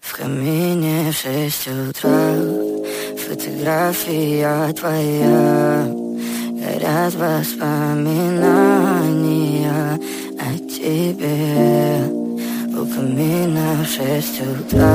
В камине в 6 утра фотография твоя. Горят воспоминания о тебе. У камина в 6 утра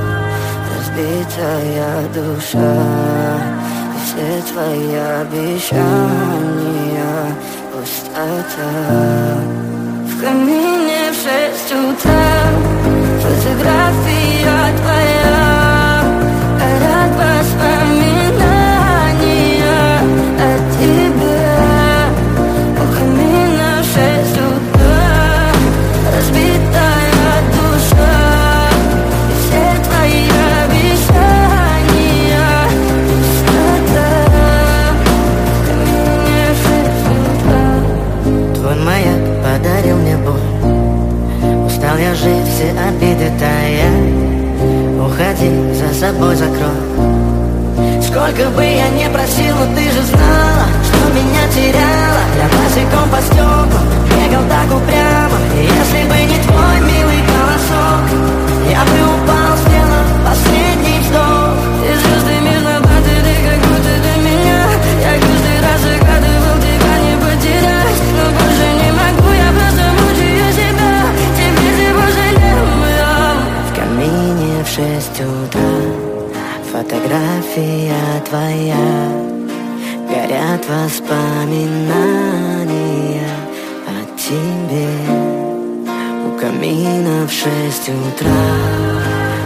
разбитая душа. И все твои обещания пустота. В камине в 6 утра фотография твоя. Горят воспоминания о тебе. У камина в 6 утра разбитая душа. И все твои обещания пустота. В камине в 6 утра. Твой маяк подарил мне боль. Устал я жить, все обиды тая. Уходи, за собой закрой. Сколько бы я не просил, но ты же знала, что меня теряла. Я босиком по стеклам бегал так упрямо. И если бы не твой милый голосок, я бы упал, сделав последний вздох. Ты звезды между ты как будто для меня. Я каждый раз загадывал тебя не потерять. Но больше не могу, я просто мучаю себя. Теперь ты пожалел я. В камине в 6 утра фотография твоя. Горят воспоминания о тебе. У камина в 6 утра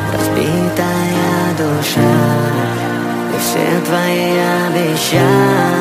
разбитая душа. И все твои обещания